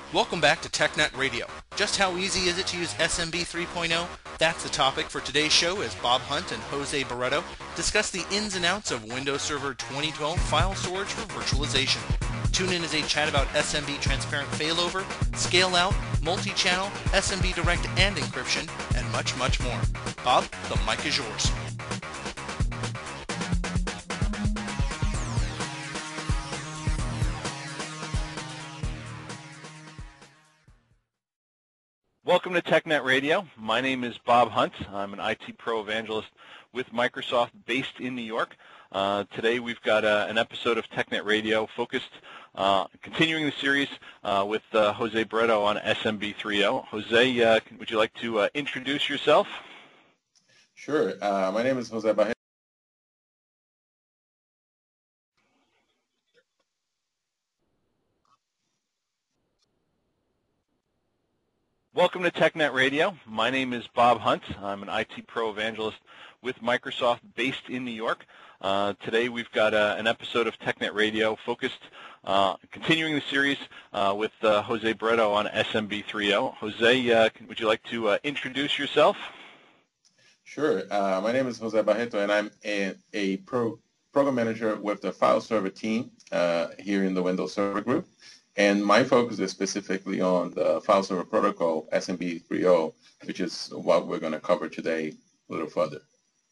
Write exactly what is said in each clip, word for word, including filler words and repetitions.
Welcome back to TechNet Radio. Just how easy is it to use S M B three point oh? That's the topic for today's show as Bob Hunt and Jose Barreto discuss the ins and outs of Windows Server twenty twelve file storage for virtualization. Tune in as they chat about S M B transparent failover, scale out, multi-channel, S M B direct and encryption, and much, much more. Bob, the mic is yours. Welcome to TechNet Radio. My name is Bob Hunt. I'm an I T Pro Evangelist with Microsoft based in New York. Uh, today we've got uh, an episode of TechNet Radio focused, uh, continuing the series uh, with uh, Jose Barreto on S M B three point oh. Jose, uh, would you like to uh, introduce yourself? Sure. Uh, my name is Jose Barreto. Welcome to TechNet Radio. My name is Bob Hunt. I'm an I T Pro Evangelist with Microsoft based in New York. Uh, today we've got uh, an episode of TechNet Radio focused, uh, continuing the series uh, with uh, Jose Barreto on S M B three point oh. Jose, uh, would you like to uh, introduce yourself? Sure. Uh, my name is Jose Barreto, and I'm a, a pro, program manager with the file server team uh, here in the Windows Server Group. And my focus is specifically on the file server protocol, S M B three point oh, which is what we're going to cover today a little further.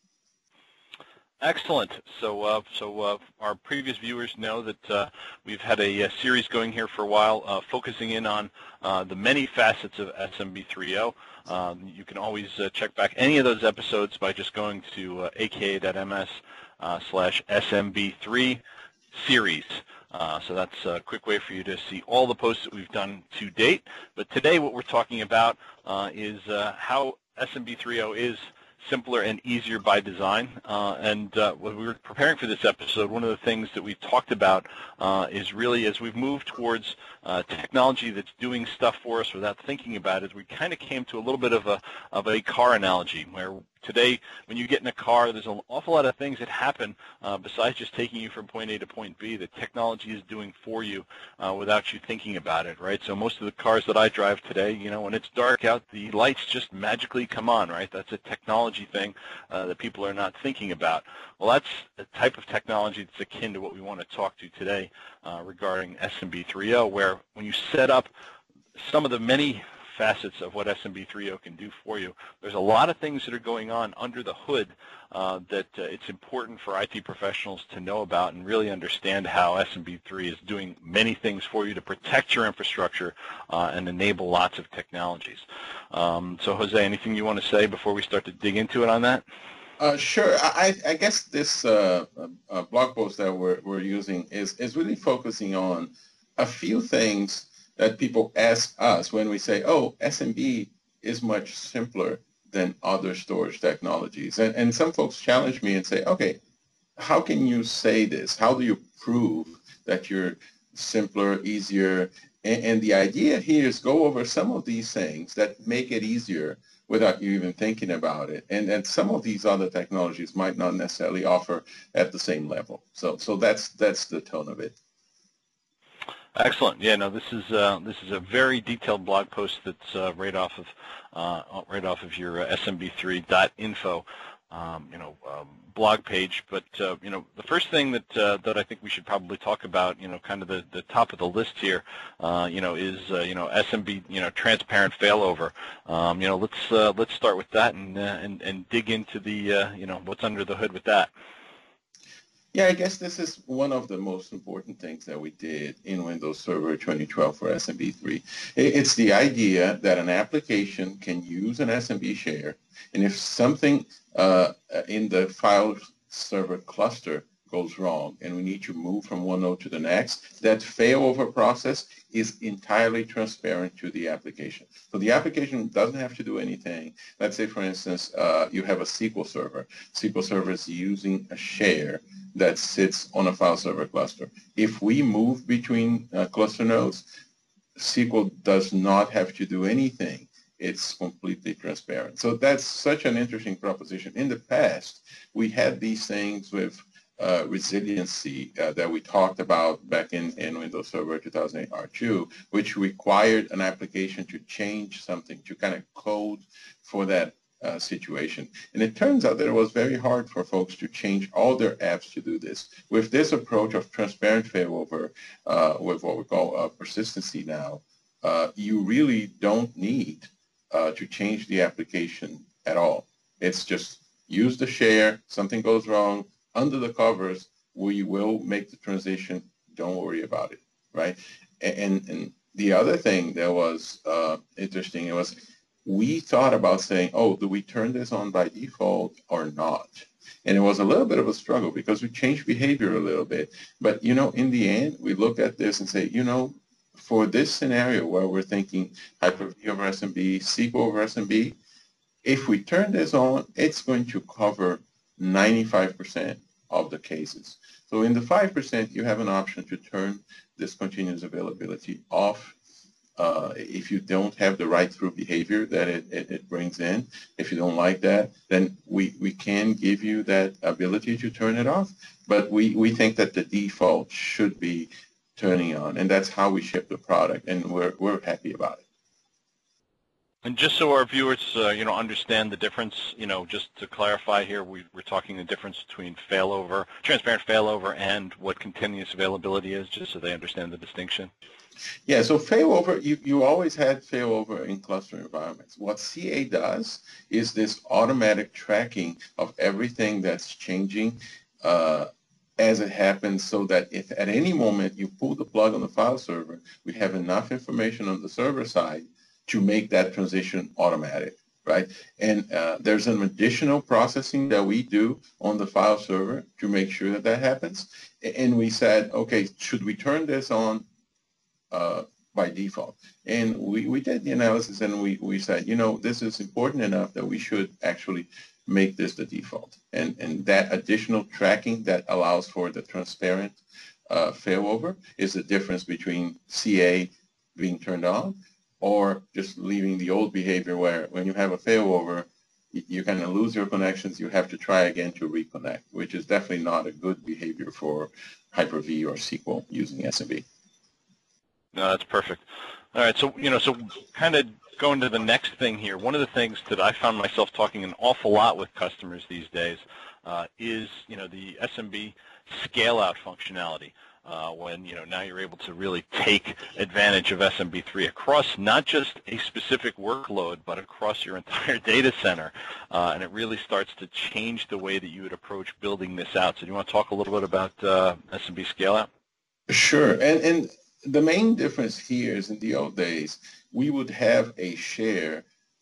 Excellent. So, uh, so uh, our previous viewers know that uh, we've had a, a series going here for a while, uh, focusing in on uh, the many facets of S M B three point oh. Um, you can always uh, check back any of those episodes by just going to uh, aka dot m s uh, slash S M B three series. Uh, so that's a quick way for you to see all the posts that we've done to date. But today what we're talking about uh, is uh, how S M B three point oh is simpler and easier by design. Uh, and uh, when we were preparing for this episode, one of the things that we've talked about uh, is really as we've moved towards uh, technology that's doing stuff for us without thinking about it, we kind of came to a little bit of a, of a car analogy where today, when you get in a car, there's an awful lot of things that happen uh, besides just taking you from point A to point B that technology is doing for you uh, without you thinking about it, right? So most of the cars that I drive today, you know, when it's dark out, the lights just magically come on, right? That's a technology thing uh, that people are not thinking about. Well, that's a type of technology that's akin to what we want to talk to today uh, regarding S M B three point oh, where when you set up some of the many facets of what S M B three point oh can do for you, there's a lot of things that are going on under the hood uh, that uh, it's important for I T professionals to know about and really understand how S M B three is doing many things for you to protect your infrastructure uh, and enable lots of technologies. Um, so Jose, anything you want to say before we start to dig into it on that? Uh, sure. I, I guess this uh, uh, blog post that we're, we're using is, is really focusing on a few things that people ask us when we say, oh, S M B is much simpler than other storage technologies. And, and some folks challenge me and say, okay, how can you say this? How do you prove that you're simpler, easier? And, and the idea here is go over some of these things that make it easier without you even thinking about it. And, and some of these other technologies might not necessarily offer at the same level. So, so that's, that's the tone of it. Excellent. Yeah, no, this is uh, this is a very detailed blog post that's uh, right off of uh, right off of your uh, S M B three dot info, um, you know, um, blog page. But uh, you know, the first thing that uh, that I think we should probably talk about, you know, kind of the, the top of the list here, uh, you know, is uh, you know S M B, you know, transparent failover. Um, you know, let's uh, let's start with that and uh, and and dig into the uh, you know what's under the hood with that. Yeah, I guess this is one of the most important things that we did in Windows Server twenty twelve for S M B three. It's the idea that an application can use an S M B share, and if something uh, in the file server cluster goes wrong and we need to move from one node to the next, that failover process is entirely transparent to the application. So the application doesn't have to do anything. Let's say, for instance, uh, you have a S Q L Server. S Q L Server is using a share that sits on a file server cluster. If we move between uh, cluster nodes, S Q L does not have to do anything. It's completely transparent. So that's such an interesting proposition. In the past, we had these things with uh, resiliency uh, that we talked about back in, in Windows Server two thousand eight R two, which required an application to change something, to kind of code for that uh, situation. And it turns out that it was very hard for folks to change all their apps to do this. With this approach of transparent failover, uh, with what we call uh, persistency now, uh, you really don't need uh, to change the application at all. It's just use the share, something goes wrong, under the covers, we will make the transition, don't worry about it, right? And, and the other thing that was uh, interesting, it was we thought about saying, oh, do we turn this on by default or not? And it was a little bit of a struggle because we changed behavior a little bit. But, you know, in the end, we look at this and say, you know, for this scenario where we're thinking Hyper-V over S M B, S Q L over S M B, if we turn this on, it's going to cover ninety-five percent of the cases. So in the five percent, you have an option to turn this continuous availability off uh, if you don't have the right-through behavior that it, it, it brings in. If you don't like that, then we, we can give you that ability to turn it off. But we, we think that the default should be turning on, and that's how we ship the product, and we're, we're happy about it. And just so our viewers, uh, you know, understand the difference, you know, just to clarify here, we, we're talking the difference between failover, transparent failover, and what continuous availability is, just so they understand the distinction. Yeah, so failover, you, you always had failover in cluster environments. What C A does is this automatic tracking of everything that's changing uh, as it happens, so that if at any moment you pull the plug on the file server, we have enough information on the server side to make that transition automatic, right? And uh, there's an additional processing that we do on the file server to make sure that that happens. And we said, okay, should we turn this on uh, by default? And we, we did the analysis and we, we said, you know, this is important enough that we should actually make this the default. And, and that additional tracking that allows for the transparent uh, failover is the difference between C A being turned on or just leaving the old behavior where when you have a failover, you kind of lose your connections, you have to try again to reconnect, which is definitely not a good behavior for Hyper-V or S Q L using S M B. No, that's perfect. All right, so, you know, so kind of going to the next thing here, one of the things that I found myself talking an awful lot with customers these days uh, is, you know, the S M B scale-out functionality. Uh, when, you know, now you're able to really take advantage of S M B three across not just a specific workload, but across your entire data center. Uh, and it really starts to change the way that you would approach building this out. So do you want to talk a little bit about uh, S M B scale-out? Sure. And, and the main difference here is in the old days, we would have a share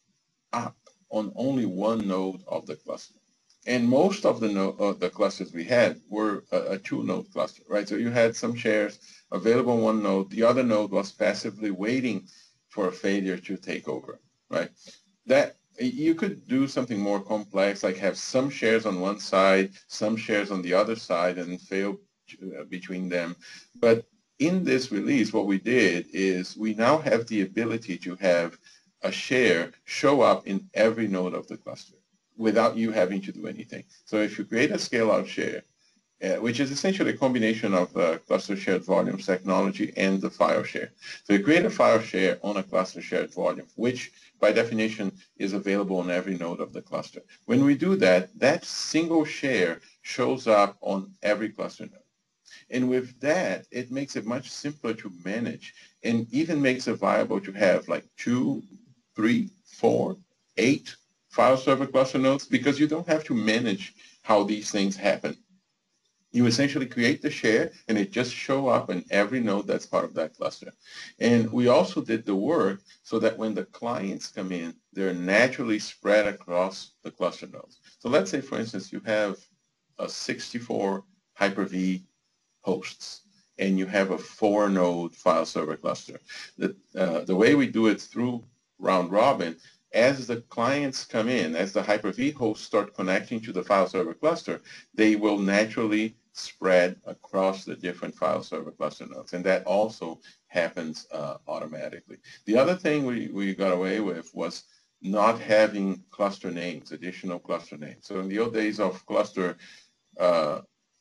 up on only one node of the cluster. And most of the, no, uh, the clusters we had were a, a two-node cluster, right? So you had some shares available on one node. The other node was passively waiting for a failure to take over, right? That you could do something more complex, like have some shares on one side, some shares on the other side, and fail to, uh, between them. But in this release, what we did is we now have the ability to have a share show up in every node of the cluster without you having to do anything. So if you create a scale-out share, uh, which is essentially a combination of uh, cluster shared volumes technology and the file share. So you create a file share on a cluster shared volume, which by definition is available on every node of the cluster. When we do that, that single share shows up on every cluster node. And with that, it makes it much simpler to manage and even makes it viable to have like two, three, four, eight file server cluster nodes, because you don't have to manage how these things happen. You essentially create the share and it just show up in every node that's part of that cluster. And we also did the work so that when the clients come in, they're naturally spread across the cluster nodes. So let's say, for instance, you have a sixty-four Hyper-V hosts and you have a four node file server cluster. The, uh, the way we do it through round robin, as the clients come in, as the Hyper-V hosts start connecting to the file server cluster, they will naturally spread across the different file server cluster nodes. And that also happens uh, automatically. The other thing we, we got away with was not having cluster names, additional cluster names. So in the old days of cluster uh,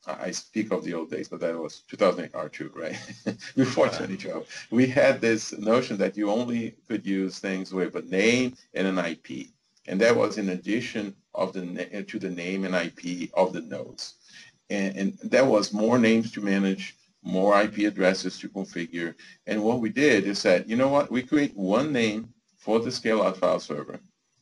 I speak of the old days, but that was two thousand eight R two, right? Before twenty twelve, we had this notion that you only could use things with a name and an I P, and that was in addition of the to the name and I P of the nodes, and, and that was more names to manage, more I P addresses to configure. And what we did is that, you know what, we create one name for the scale-out file server,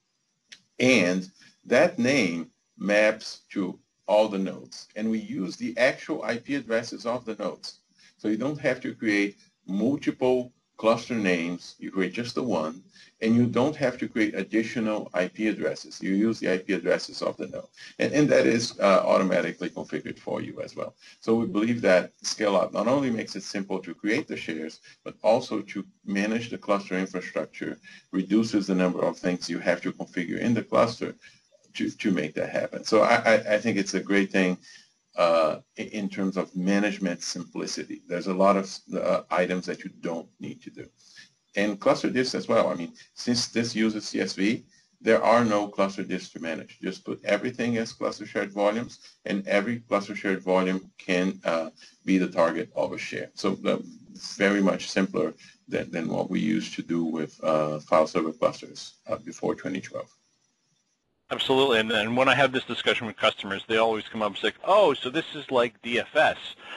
and that name maps to all the nodes. And we use the actual I P addresses of the nodes. So you don't have to create multiple cluster names. You create just the one. And you don't have to create additional I P addresses. You use the I P addresses of the node. And, and that is uh, automatically configured for you as well. So we believe that scale-out not only makes it simple to create the shares, but also to manage the cluster infrastructure, reduces the number of things you have to configure in the cluster to, to make that happen. So I, I, I think it's a great thing uh, in terms of management simplicity. There's a lot of uh, items that you don't need to do. And cluster disks as well. I mean, since this uses C S V, there are no cluster disks to manage. Just put everything as cluster shared volumes, and every cluster shared volume can uh, be the target of a share. So uh, very much simpler than, than what we used to do with uh, file server clusters uh, before twenty twelve. Absolutely, and, and when I have this discussion with customers, they always come up and say, oh, so this is like D F S.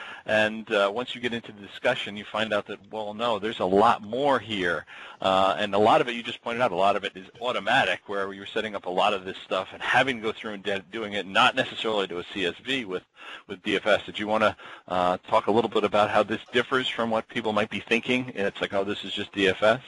And uh, once you get into the discussion, you find out that, well, no, there's a lot more here. Uh, and a lot of it, you just pointed out, a lot of it is automatic, where you're setting up a lot of this stuff and having to go through and de- doing it, not necessarily to a C S V with, with D F S. Did you want to uh, talk a little bit about how this differs from what people might be thinking? And it's like, oh, this is just D F S?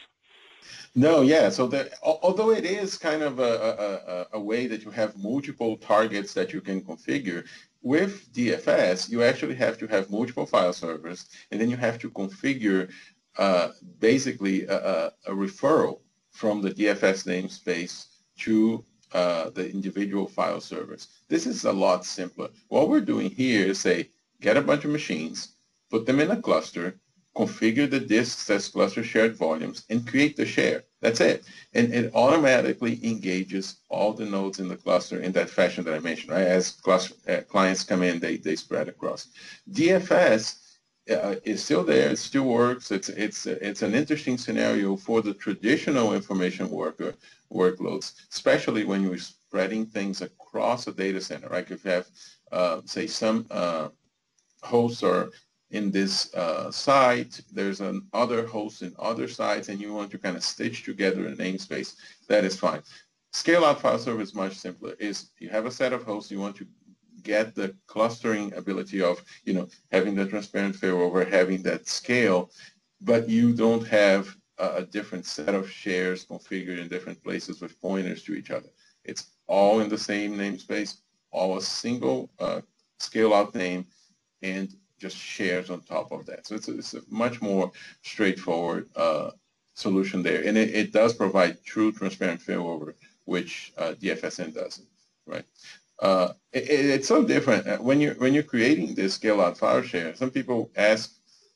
No, yeah. So the, although it is kind of a, a, a way that you have multiple targets that you can configure, with D F S, you actually have to have multiple file servers, and then you have to configure uh, basically a, a, a referral from the D F S namespace to uh, the individual file servers. This is a lot simpler. What we're doing here is say, get a bunch of machines, put them in a cluster, configure the disks as cluster shared volumes, and create the share. That's it. And it automatically engages all the nodes in the cluster in that fashion that I mentioned, right? As cluster, uh, clients come in, they, they spread across. D F S uh, is still there. It still works. It's, it's, it's an interesting scenario for the traditional information worker workloads, especially when you're spreading things across a data center, right? If you have, uh, say, some uh, hosts are in this uh, site, there's an other host in other sites, and you want to kind of stitch together a namespace, that is fine. Scale-out file server is much simpler. Is you have a set of hosts, you want to get the clustering ability of, you know, having the transparent failover, having that scale, but you don't have a, a different set of shares configured in different places with pointers to each other. It's all in the same namespace, all a single uh, scale-out name, and just shares on top of that. So it's a, it's a much more straightforward uh, solution there. And it, it does provide true transparent failover, which uh, D F S N doesn't, right? Uh, it, it's so different. When you're, when you're creating this scale-out file share, some people ask,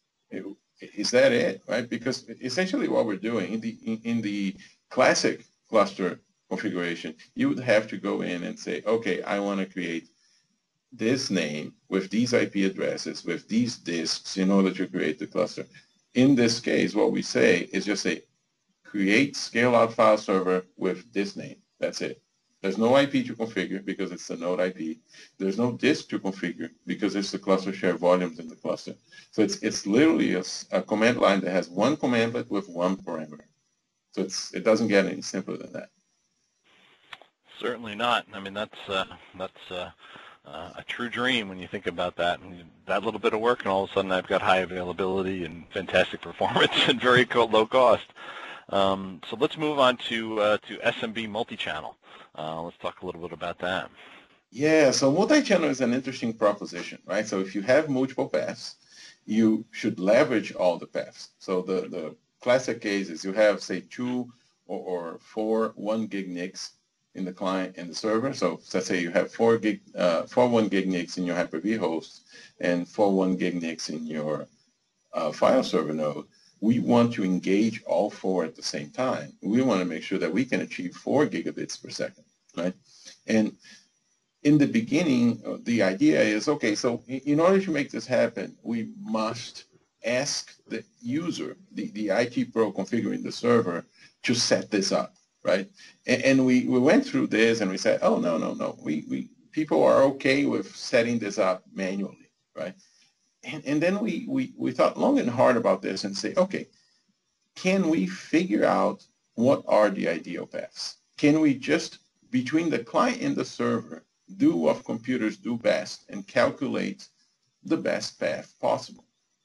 is that it, right? Because essentially what we're doing in the, in, in the classic cluster configuration, you would have to go in and say, okay, I want to create this name with these I P addresses, with these disks in order to create the cluster. In this case, what we say is just say, create scale-out file server with this name. That's it. There's no I P to configure because it's the node I P. There's no disk to configure because it's the cluster share volumes in the cluster. So it's it's literally a, a command line that has one commandlet with one parameter. So it's it doesn't get any simpler than that. Certainly not. I mean, that's uh, that's uh, uh, a true dream when you think about that. And that little bit of work, and all of a sudden I've got high availability and fantastic performance and very low cost. Um, so let's move on to uh, to S M B multi-channel. Uh, let's talk a little bit about that. Yeah, so multi-channel is an interesting proposition, right? So if you have multiple paths, you should leverage all the paths. So the, the classic case is you have, say, two or, or four one gig N I Cs in the client and the server. So let's say you have four gig, uh, four one gig N I Cs in your Hyper-V host and four one gig N I Cs in your uh, file server node. We want to engage all four at the same time. We want to make sure that we can achieve four gigabits per second, right? And in the beginning, the idea is, okay, so in order to make this happen, we must ask the user, the, the I T pro configuring the server, to set this up, right? And, and we, we went through this and we said, oh, no, no, no. We, we people are okay with setting this up manually, right? And, and then we, we, we thought long and hard about this and say, okay, can we figure out what are the ideal paths? Can we just, between the client and the server, do what computers do best and calculate the best path possible?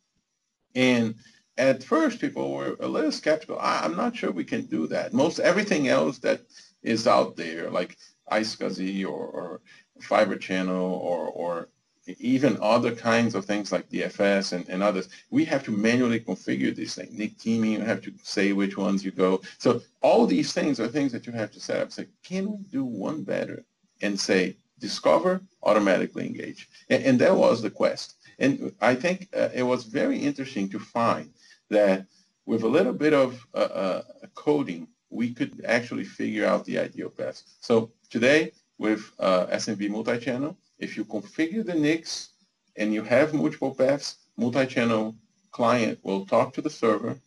And at first, people were a little skeptical. I'm not sure we can do that. Most everything else that is out there, like iSCSI or, or Fiber Channel or, or even other kinds of things like D F S and, and others, we have to manually configure these things. N I C teaming, you have to say which ones you go. So all these things are things that you have to set up. Say, can we do one better? And say, discover, automatically engage. And, and that was the quest. And I think uh, it was very interesting to find that with a little bit of uh, uh, coding, we could actually figure out the ideal path. So today, with uh, S M B multi-channel, if you configure the N I Cs and you have multiple paths, multi-channel client will talk to the server,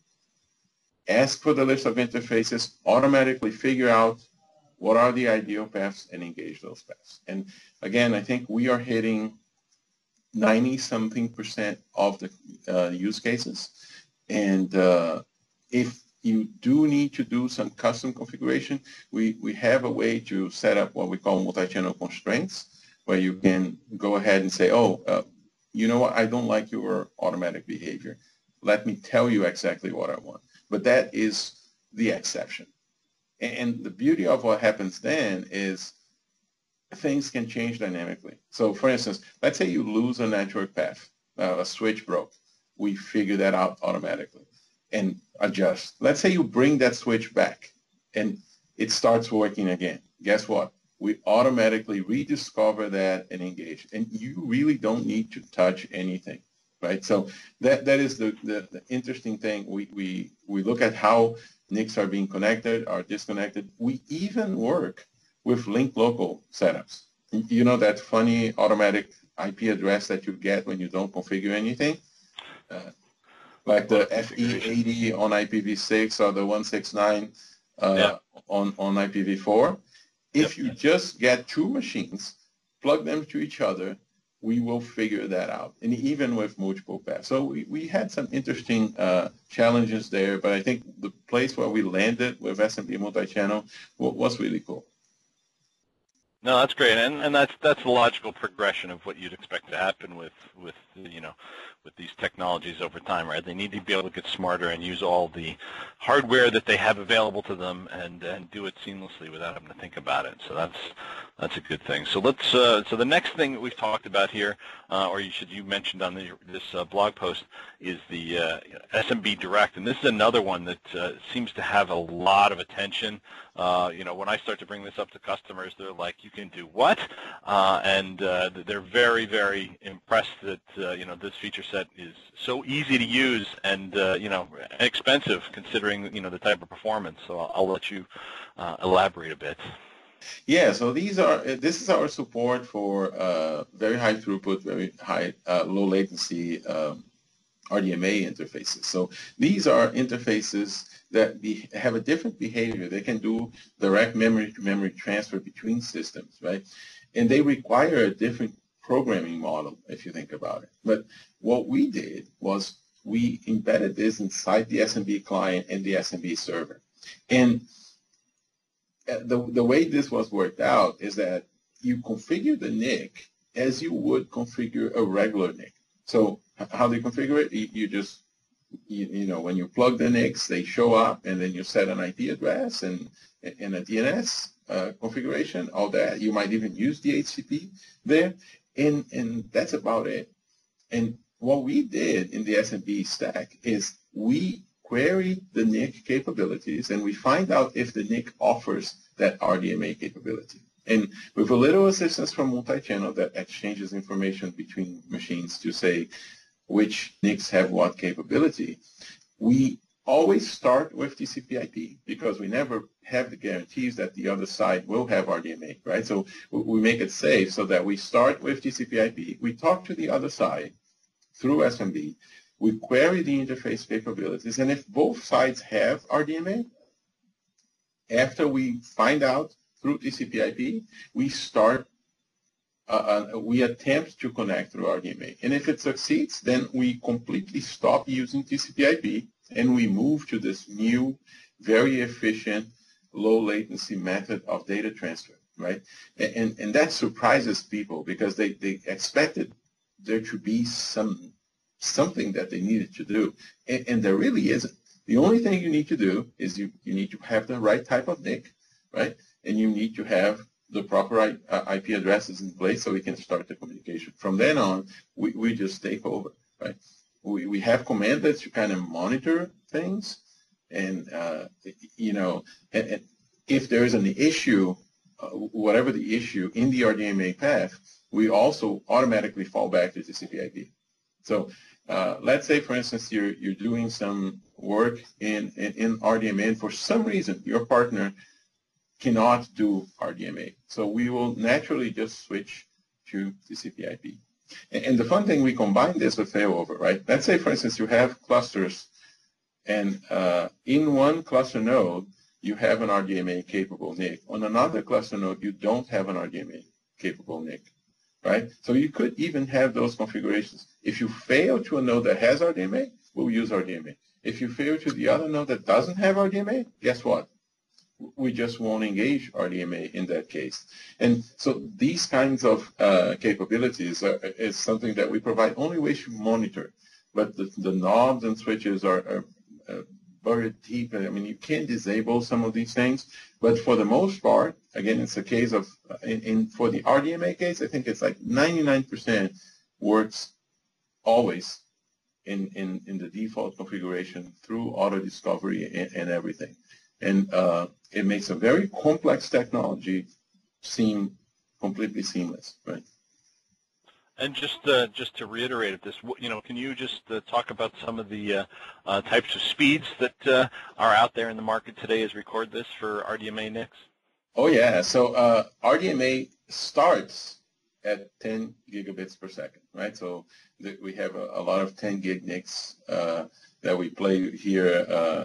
ask for the list of interfaces, automatically figure out what are the ideal paths and engage those paths. And again, I think we are hitting ninety something percent of the uh, use cases. And uh, if you do need to do some custom configuration, we, we have a way to set up what we call multi-channel constraints, where you can go ahead and say, oh, uh, you know what, I don't like your automatic behavior. Let me tell you exactly what I want. But that is the exception. And the beauty of what happens then is things can change dynamically. So for instance, let's say you lose a network path, uh, a switch broke. We figure that out automatically and adjust. Let's say you bring that switch back and it starts working again. Guess what? We automatically rediscover that and engage. And you really don't need to touch anything, right? So that, that is the, the, the interesting thing. We, we, we look at how N I Cs are being connected, are disconnected. We even work with link local setups. You know that funny automatic I P address that you get when you don't configure anything? Uh, like the F E eighty on I P v six or the one sixty-nine uh, yeah. on, on I P v four. If yep. you just get two machines, plug them to each other, we will figure that out, and even with multiple paths. So we, we had some interesting uh, challenges there, but I think the place where we landed with S M B multi-channel was really cool. No, that's great, and and that's that's the logical progression of what you'd expect to happen with with you know with these technologies over time, right? They need to be able to get smarter and use all the hardware that they have available to them and and do it seamlessly without having to think about it. So that's that's a good thing. So let's uh, so the next thing that we've talked about here, uh, or you should you mentioned on the, this uh, blog post, is the uh, S M B Direct, and this is another one that uh, seems to have a lot of attention. Uh, you know, when I start to bring this up to customers, they're like, "You can do what?" Uh, and uh, they're very, very impressed that uh, you know this feature set is so easy to use and uh, you know expensive considering you know the type of performance. So I'll, I'll let you uh, elaborate a bit. Yeah, so these are this is our support for uh, very high throughput, very high uh, low latency um, R D M A interfaces. So these are interfaces that be, have a different behavior. They can do direct memory-to-memory transfer between systems, right? And they require a different programming model, if you think about it. But what we did was we embedded this inside the S M B client and the S M B server. And the, the way this was worked out is that you configure the N I C as you would configure a regular N I C. So how do you configure it? You, you just You, you know, when you plug the N I Cs, they show up, and then you set an I P address and, and a D N S uh, configuration, all that. You might even use the H C P there, and, and that's about it. And what we did in the S M B stack is we query the N I C capabilities, and we find out if the N I C offers that R D M A capability. And with a little assistance from multi-channel that exchanges information between machines to say, which N I Cs have what capability, we always start with T C P I P because we never have the guarantees that the other side will have R D M A, right? So we make it safe so that we start with T C P I P. We talk to the other side through S M B. We query the interface capabilities. And if both sides have R D M A, after we find out through T C P I P, we start, uh, uh, we attempt to connect through R D M A. And if it succeeds, then we completely stop using T C P I P and we move to this new, very efficient, low latency method of data transfer, right? And, and that surprises people because they, they expected there to be some something that they needed to do. And, and there really isn't. The only thing you need to do is you, you need to have the right type of N I C, right? And you need to have the proper I, uh, I P addresses in place so we can start the communication. From then on, we, we just take over, right? We, we have commanders to kind of monitor things. And, uh, you know, and, and if there is an issue, uh, whatever the issue in the R D M A path, we also automatically fall back to T C P I P. So uh, let's say, for instance, you're, you're doing some work in, in, in R D M A, and for some reason, your partner cannot do R D M A. So we will naturally just switch to T C P I P. And, and the fun thing, we combine this with failover, right? Let's say, for instance, you have clusters, and uh, in one cluster node, you have an R D M A capable N I C. On another cluster node, you don't have an R D M A capable N I C, right? So you could even have those configurations. If you fail to a node that has R D M A, we'll use R D M A. If you fail to the other node that doesn't have R D M A, guess what? We just won't engage R D M A in that case. And so these kinds of uh, capabilities are, is something that we provide only ways to monitor. But the, the knobs and switches are, are uh, buried deep. I mean, you can disable some of these things. But for the most part, again, it's a case of, in, in for the R D M A case, I think it's like ninety-nine percent works always in, in, in the default configuration through auto discovery and, and everything. And uh, it makes a very complex technology seem completely seamless, right? And just uh, just to reiterate this, you know, can you just uh, talk about some of the uh, uh, types of speeds that uh, are out there in the market today as we record this for R D M A N I Cs? Oh yeah, so uh, R D M A starts at ten gigabits per second, right? So th we have a, a lot of ten gig N I Cs uh, that we play here. Uh,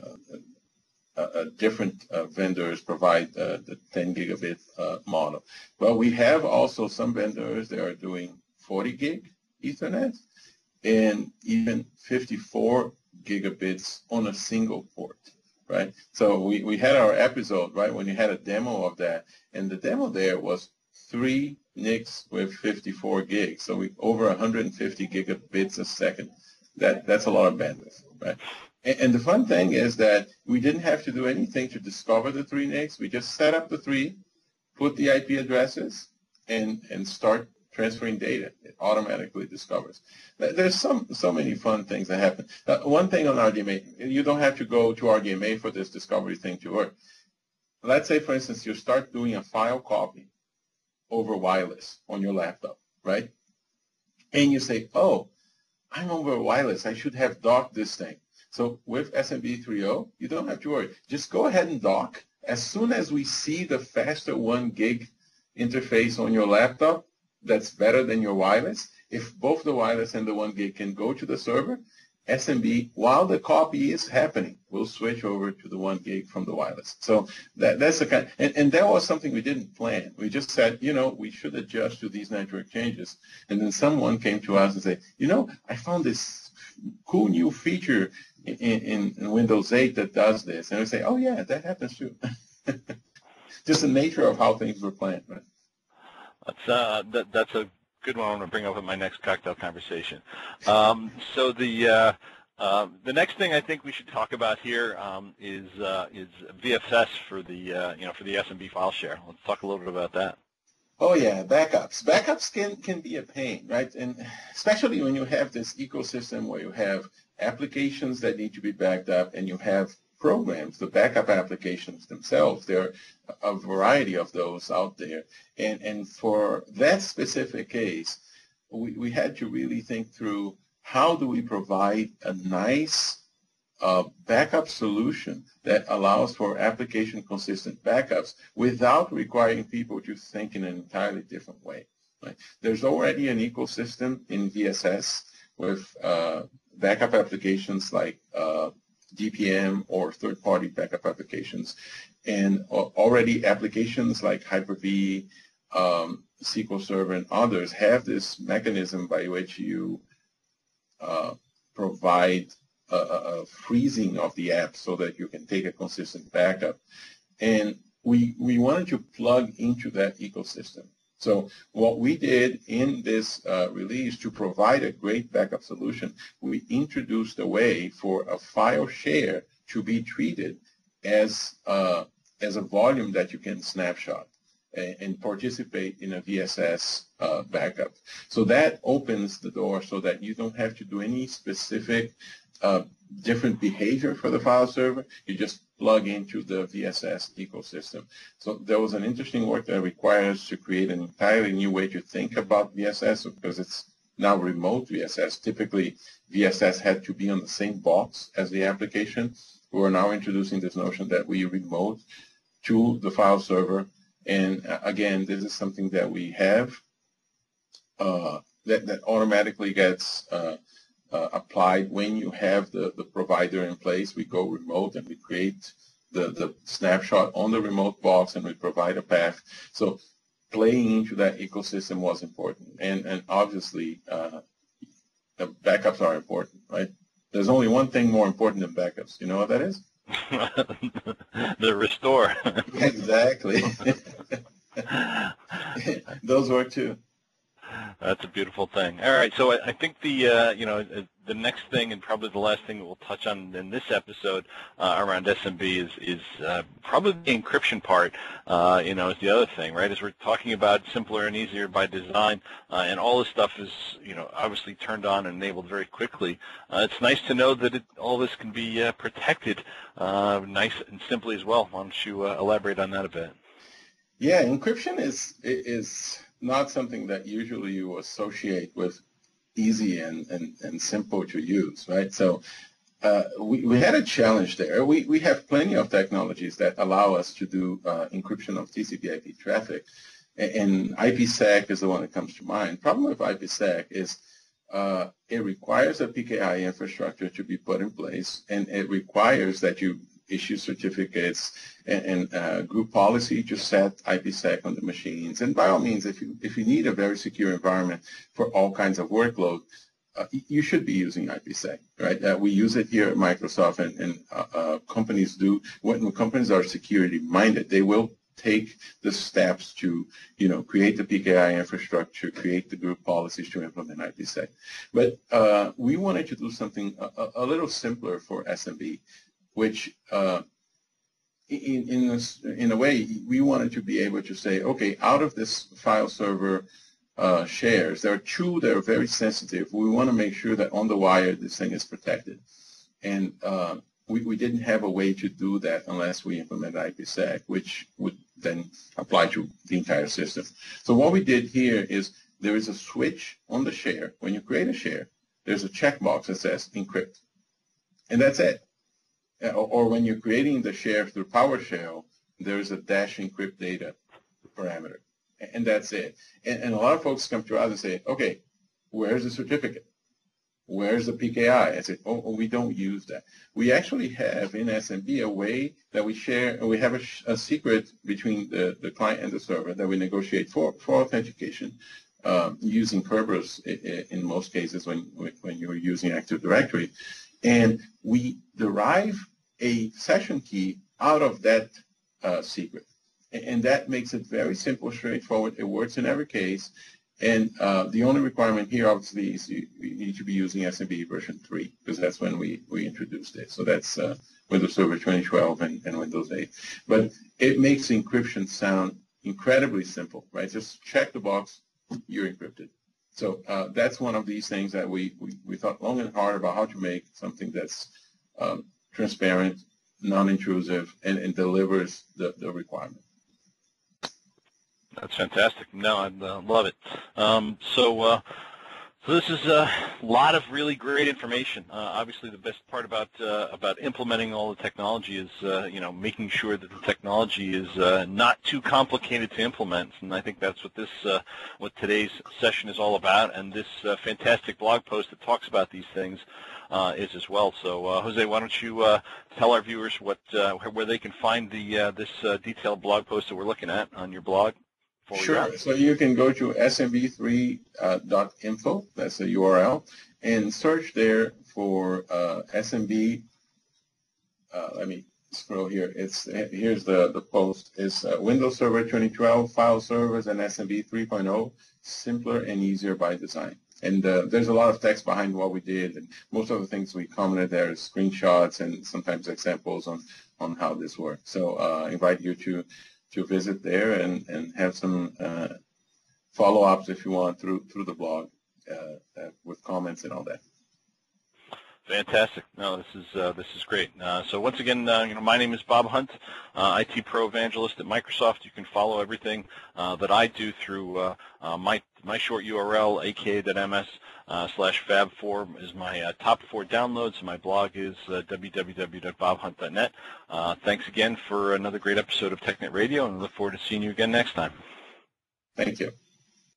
Uh, uh, different uh, vendors provide uh, the ten gigabit uh, model. But we have also some vendors that are doing forty gig Ethernet and even fifty-four gigabits on a single port, right? So we, we had our episode, right, when you had a demo of that, and the demo there was three N I Cs with fifty-four gigs, so we over one hundred fifty gigabits a second. That, that's a lot of bandwidth, right? And the fun thing is that we didn't have to do anything to discover the three N I Cs. We just set up the three, put the I P addresses, and, and start transferring data. It automatically discovers. There's some, so many fun things that happen. Uh, one thing on R D M A, you don't have to go to R D M A for this discovery thing to work. Let's say, for instance, you start doing a file copy over wireless on your laptop, right? And you say, oh, I'm over wireless. I should have docked this thing. So with S M B three point oh, you don't have to worry. Just go ahead and dock. As soon as we see the faster one gig interface on your laptop that's better than your wireless, if both the wireless and the one gig can go to the server, S M B, while the copy is happening, will switch over to the one gig from the wireless. So that, that's the kind, and, and that was something we didn't plan. We just said, you know, we should adjust to these network changes. And then someone came to us and said, you know, I found this cool new feature In, in, in Windows eight that does this. And we say, oh, yeah, that happens too. Just the nature of how things were planned. Right? That's, uh, that, that's a good one I'm going to bring up in my next cocktail conversation. Um, so the, uh, uh, the next thing I think we should talk about here um, is, uh, is V F S for the, uh, you know, for the S M B file share. Let's talk a little bit about that. Oh, yeah, backups. Backups can, can be a pain, right? And especially when you have this ecosystem where you have applications that need to be backed up and you have programs, the backup applications themselves. There are a variety of those out there. And, and for that specific case, we, we had to really think through how do we provide a nice a backup solution that allows for application consistent backups without requiring people to think in an entirely different way. Right? There's already an ecosystem in V S S with uh, backup applications like uh, D P M or third-party backup applications, and already applications like Hyper-V, um, S Q L Server, and others have this mechanism by which you uh, provide a, a freezing of the app so that you can take a consistent backup. And we, we wanted to plug into that ecosystem. So what we did in this uh, release to provide a great backup solution, we introduced a way for a file share to be treated as, uh, as a volume that you can snapshot and, and participate in a V S S uh, backup. So that opens the door so that you don't have to do any specific uh, different behavior for the file server. You just plug into the V S S ecosystem. So there was an interesting work that requires to create an entirely new way to think about V S S because it's now remote V S S. Typically, V S S had to be on the same box as the application. We're now introducing this notion that we remote to the file server. And uh, again, this is something that we have uh, that, that automatically gets uh, Uh, applied when you have the, the provider in place. We go remote and we create the, the snapshot on the remote box and we provide a path. So playing into that ecosystem was important. And, and obviously, uh, the backups are important, right? There's only one thing more important than backups. You know what that is? The restore. Exactly. Those work too. That's a beautiful thing. All right, so I, I think the uh, you know the next thing and probably the last thing that we'll touch on in this episode uh, around S M B is is uh, probably the encryption part. Uh, you know, is the other thing, right? As we're talking about simpler and easier by design, uh, and all this stuff is you know obviously turned on and enabled very quickly. Uh, it's nice to know that it, all this can be uh, protected, uh, nice and simply as well. Why don't you uh, elaborate on that a bit? Yeah, encryption is is. not something that usually you associate with easy and, and, and simple to use, right? So uh, we, we had a challenge there. We, we have plenty of technologies that allow us to do uh, encryption of T C P I P traffic, and IPsec is the one that comes to mind. The problem with IPsec is uh, it requires a P K I infrastructure to be put in place, and it requires that you issue certificates and, and uh, group policy to set IPsec on the machines. And by all means, if you if you need a very secure environment for all kinds of workload, uh, you should be using IPsec, right? Uh, we use it here at Microsoft, and, and uh, uh, companies do. When, when companies are security minded, they will take the steps to, you know, create the P K I infrastructure, create the group policies to implement IPsec. But uh, we wanted to do something a, a little simpler for S M B, which uh, in, in, this, in a way, we wanted to be able to say, okay, out of this file server uh, shares, there are two that are very sensitive. We want to make sure that on the wire, this thing is protected. And uh, we, we didn't have a way to do that unless we implement IPsec, which would then apply to the entire system. So what we did here is there is a switch on the share. When you create a share, there's a checkbox that says encrypt. And that's it. Or when you're creating the share through PowerShell, there's a dash encrypt data parameter, and that's it. And, and a lot of folks come to us and say, okay, where's the certificate? Where's the P K I? I say, oh, oh we don't use that. We actually have in S M B a way that we share, we have a, a secret between the, the client and the server that we negotiate for, for authentication um, using Kerberos in most cases when, when you're using Active Directory. And we derive a session key out of that uh, secret. And that makes it very simple, straightforward. It works in every case. And uh, the only requirement here, obviously, is you, you need to be using S M B version three, because that's when we, we introduced it. So that's uh, Windows Server twenty twelve and, and Windows eight. But it makes encryption sound incredibly simple, right? Just check the box, you're encrypted. So uh, that's one of these things that we, we, we thought long and hard about how to make something that's um, transparent, non-intrusive, and, and delivers the, the requirement. That's fantastic. No, I uh, love it. Um, so, uh, So this is a lot of really great information. Uh, obviously, the best part about uh, about implementing all the technology is, uh, you know, making sure that the technology is uh, not too complicated to implement. And I think that's what this, uh, what today's session is all about. And this uh, fantastic blog post that talks about these things uh, is as well. So, uh, Jose, why don't you uh, tell our viewers what uh, where they can find the uh, this uh, detailed blog post that we're looking at on your blog? Sure. So you can go to S M B three dot info, that's the U R L, and search there for uh, S M B. Uh, let me scroll here. It's here's the the post. It's uh, Windows Server twenty twelve file servers and S M B three point oh, simpler and easier by design. And uh, there's a lot of text behind what we did, and most of the things we commented there is screenshots and sometimes examples on on how this works. So uh, I invite you to. to visit there and, and have some uh, follow-ups if you want through through the blog uh, uh, with comments and all that. Fantastic. No, this is uh, this is great. Uh, so once again, uh, you know, my name is Bob Hunt, uh, I T Pro Evangelist at Microsoft. You can follow everything uh, that I do through uh, uh, my my short U R L, aka.ms uh, slash fab four is my uh, top four downloads. My blog is uh, w w w dot bob hunt dot net. Uh, thanks again for another great episode of TechNet Radio, and I look forward to seeing you again next time. Thank you.